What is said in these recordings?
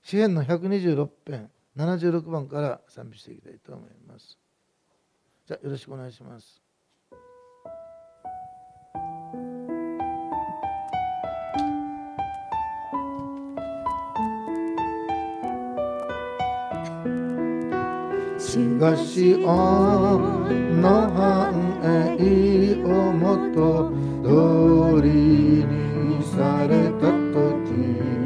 詩編の126編76番から賛美していきたいと思います。じゃあよろしくお願いします。主がシオンの繁栄をもと通りにされたとき、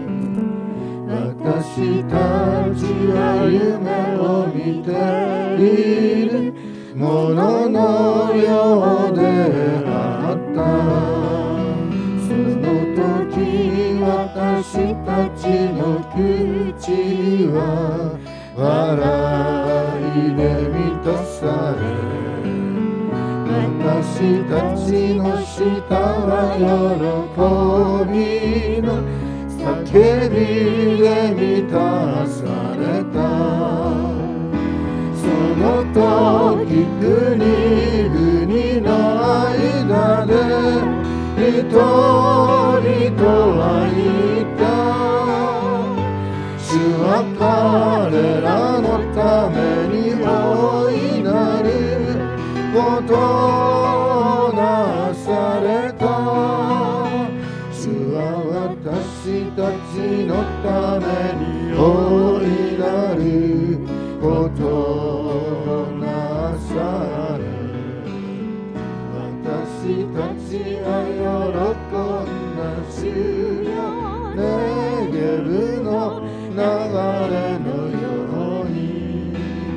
私たちは夢を見ているもののようであった。その時私たちの口は笑いで満たされ、私たちの舌は喜びの叫びで満たされた。その時国々の間で人々は言った。主は彼らのために大いなることをなされた。主は私たちのために大いなることをなされ、私たちは喜んだ主よ、ネゲブの流れのように、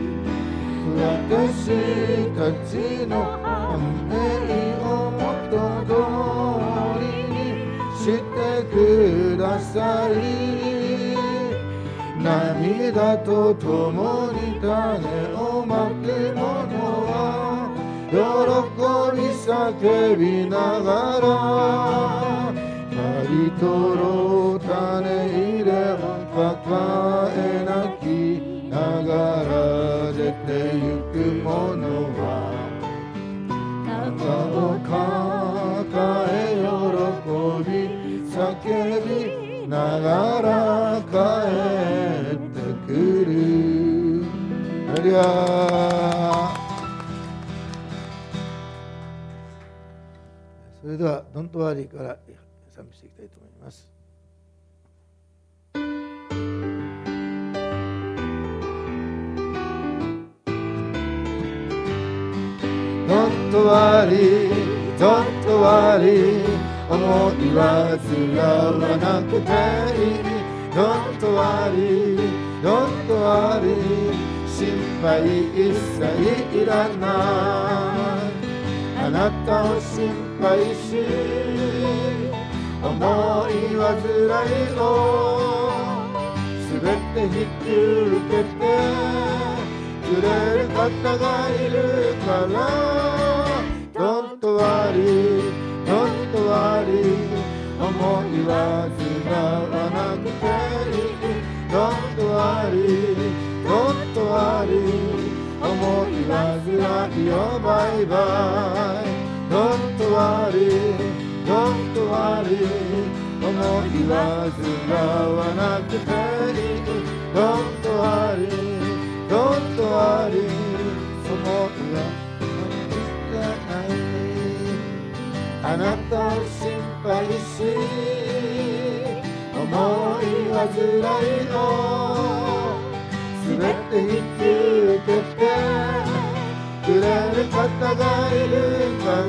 私たちの繁栄をもと通りにしてください。涙とともに種をまく者は喜び叫びながら、刈り取ろう種入れを抱え泣きながら出てゆく者は肩を抱え喜び叫びながら帰ってくる。ハレルヤ。それではドントワリーから賛美していきたいと思います。Don't worry, don't worry 思いはずらわなくていい。 Don't worry, don't worry 心配一切いらない。あなたを心配し思いはずらいをすべて引き受けてくれる方がいるから。 Don't worry, don't worry 思いはずらわなくていい。 Don't worry, don't worry 思いはずらいよバイバイ。 Don't worry, don't worry 思いはずらわなくていい。 Don't worry, don't worry 思いはあなたを心配し思いはずらいをすべて引き受けてくれる方がいるから。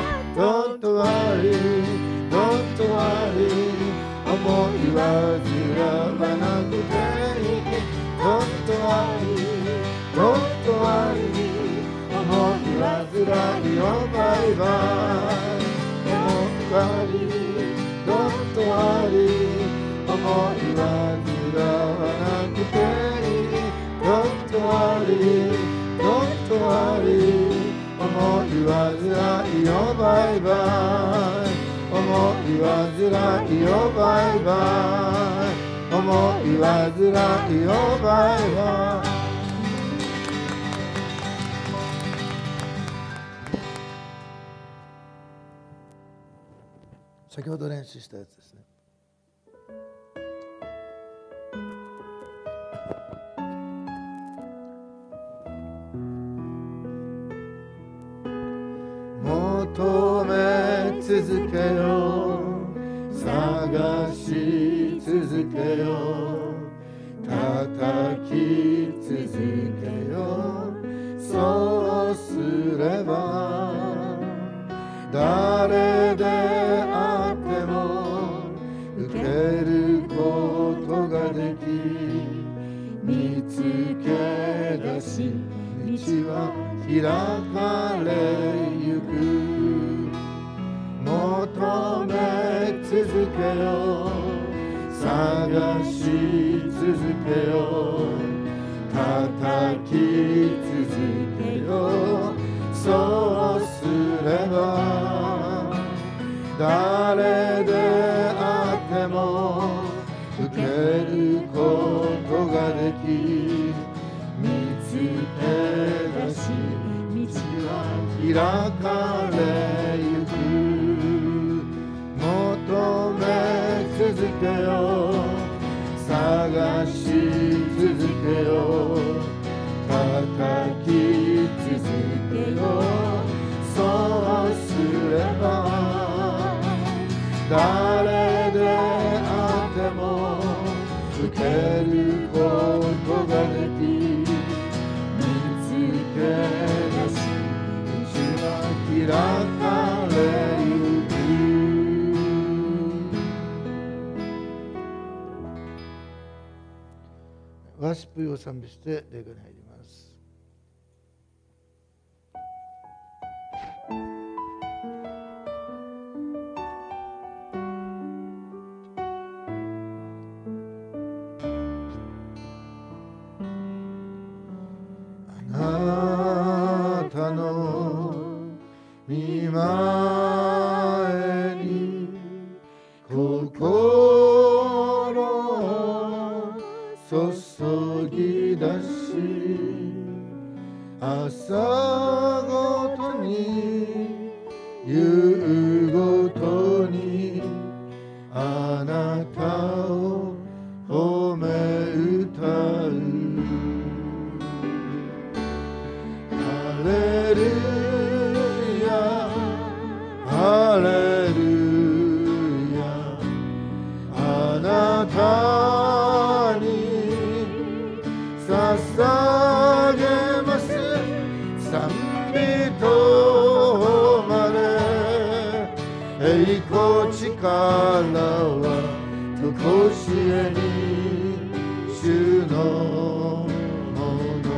Don't worry, don't worry 思いはずらわなくていい。 Don't worry, don't worry 思いはずらいよバイバイ。 Don't worry, don't worry 思いはずらわなくていい。 Don't worry, don't worry 思いはずらいよバイバイ。思いはずらいよバイバイ。思いはずらいよバイバイ。先ほど練習したやつですね。 求め続けよう、探し続けよう、叩き続けよう。そうすれば誰であっても受けることができ、見つけ出し道は開かれゆく。求め続けよう、探し続けよう、叩き続けよう。そうすれば誰であっても受けることができ、見つけ出し道は開かれゆく。求め続けよう、探し続けよう、叩き続けよう。そうすれば誰であっても受けることができ、見つけ出し道は開かれゆく。ワーシップを賛美して礼拝に入ります。あなたの御前に心を注ぎ出し、朝ごとに夕ごとにあなたを褒め歌う。ハレルヤハレルヤ、あなたに捧げます賛美と誉れ。栄光力は常しえに主のもの。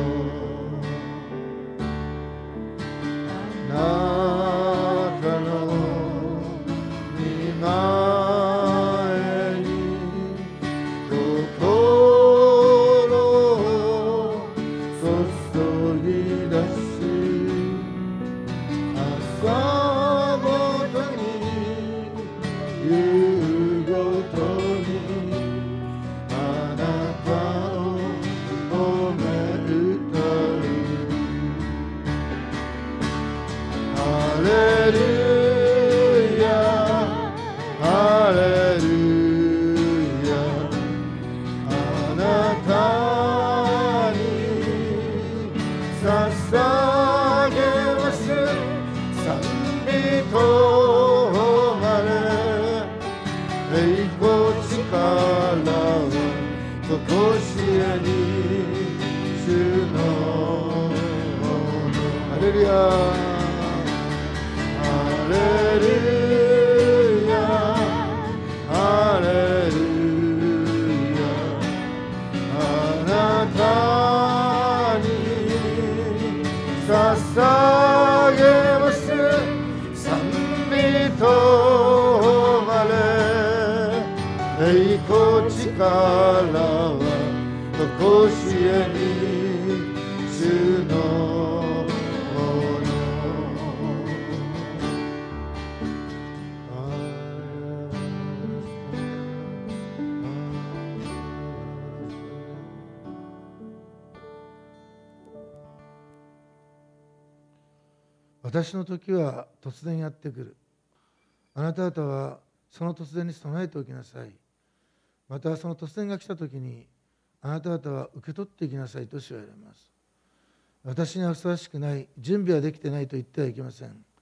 あなたの御前に心を注ぎ出し、朝ごとに夕ごとにあなたを褒め歌う。ハレルヤハレルヤ、あなたに捧げます賛美と誉れ。栄光力は常しえに主のもの。ハレルヤハレルヤハレルヤ、あなたに捧げます賛美と誉れ。栄光力は常しえに主のもの。私の時は突然やってくる。あなた方はその突然に備えておきなさい。またその突然が来た時にあなた方は受け取っていきなさいと主は言われます。私にはふさわしくない、準備はできてないと言ってはいけません。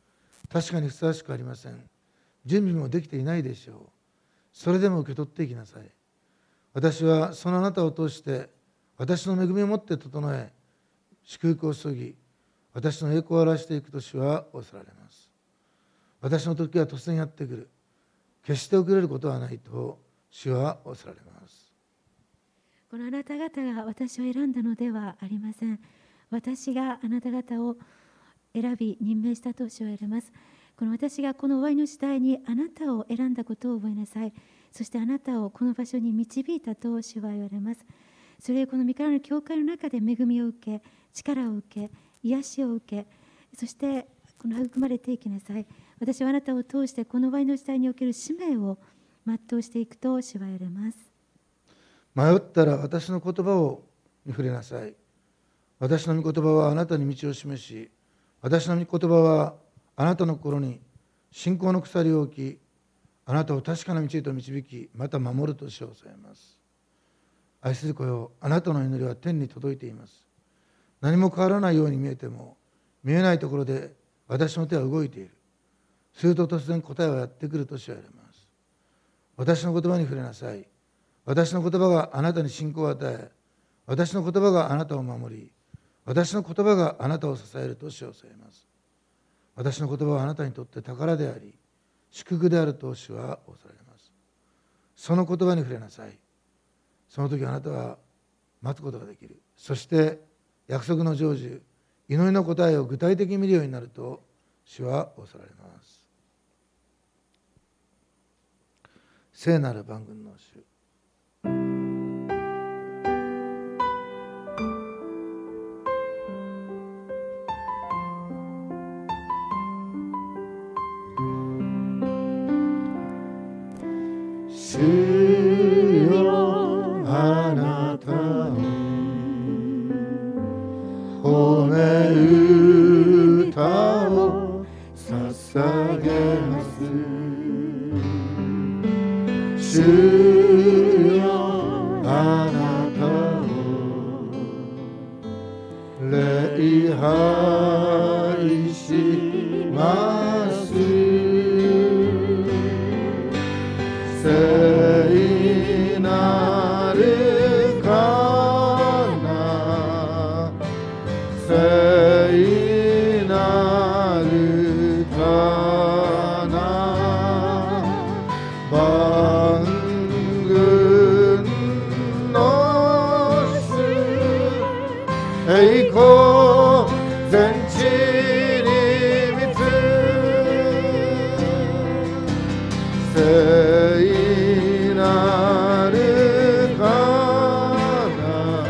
確かにふさわしくありません。準備もできていないでしょう。それでも受け取っていきなさい。私はそのあなたを通して私の恵みをもって整え、祝福を注ぎ、私の栄光を表していくと主は仰せられます。私の時は突然やってくる。決して遅れることはないと主は仰せられます。 このあなた方が私を選んだのではありません。私があなた方を選び任命したと主は言われます。この私がこの終わりの時代にあなたを選んだことを覚えなさい。そしてあなたをこの場所に導いたと主は言われます。それをこの御からの教会の中で恵みを受け、力を受け、癒しを受け、そしてこの育まれていきなさい。私はあなたを通してこの終わりの時代における使命を全うしていくと主は言われます。 迷ったら私の言葉をに触れなさい。私の御言葉はあなたに道を示し、私の御言葉はあなたの心に信仰の鎖を置き、あなたを確かな道へと導き、また守ると主はおさえます。愛する子よ、あなたの祈りは天に届いています。何も変わらないように見えても、見えないところで私の手は動いている。すると突然答えはやってくると主は言われます。私の言葉に触れなさい。私の言葉があなたに信仰を与え、私の言葉があなたを守り、私の言葉があなたを支えると主はおさえます。私の言葉はあなたにとって宝であり、祝福であると主は仰せられます。その言葉に触れなさい。その時あなたは待つことができる。そして約束の成就、祈りの答えを具体的に見るようになると主は仰せられます。聖なる万軍の主。主よ、あなたに褒め歌を捧げます。主よ、あなたを礼拝します。聖なるかな、聖なるかな、万軍の主、栄光全地に満つ聖なるかな、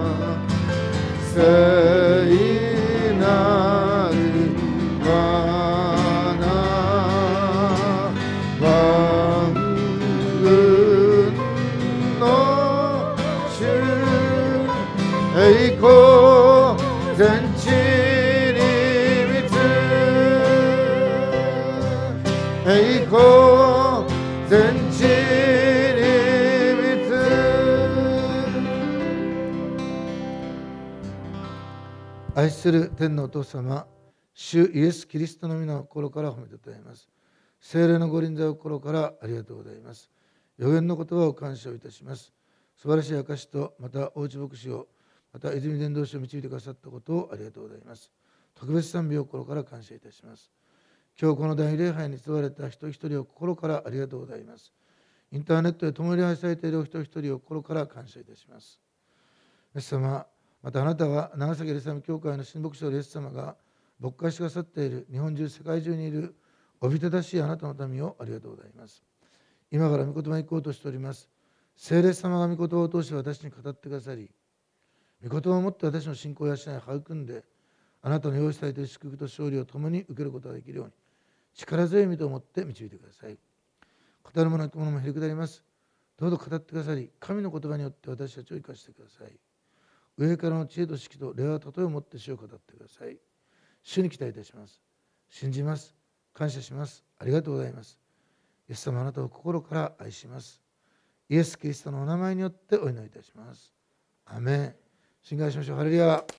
聖なるかな、万軍の主、栄光全地に満つ栄光全地に満つ。愛する天のお父様、主イエス・キリストの皆を心から褒めてたたえます。聖霊のご臨在を心からありがとうございます。予言の言葉を感謝をいたします。素晴らしい証と、また大内牧師を、また泉伝道師を導いてくださったことをありがとうございます。特別賛美を心から感謝いたします。今日この大礼拝に集われた人一人を心からありがとうございます。インターネットで共に礼拝されているお一人一人を心から感謝いたします。イエス様、またあなたは長崎エルサレム教会の神牧師のイエス様が牧会してくださっている日本中世界中にいるおびただしいあなたの民をありがとうございます。今から御言葉に行こうとしております。聖霊様が御言葉を通して私に語ってくださり、御言葉をもって私の信仰や養い育んで、あなたの用意されている祝福と勝利を共に受けることができるように、力強い御とをもって導いてください。語る者と者もへりくだります。どうぞ語ってくださり、神の言葉によって私たちを生かしてください。上からの知恵と識と礼和と例えをもって主を語ってください。主に期待いたします。信じます。感謝します。ありがとうございます。イエス様、あなたを心から愛します。イエス・キリストのお名前によってお祈りいたします。アーメン。信頼しましょう。ハレルヤ。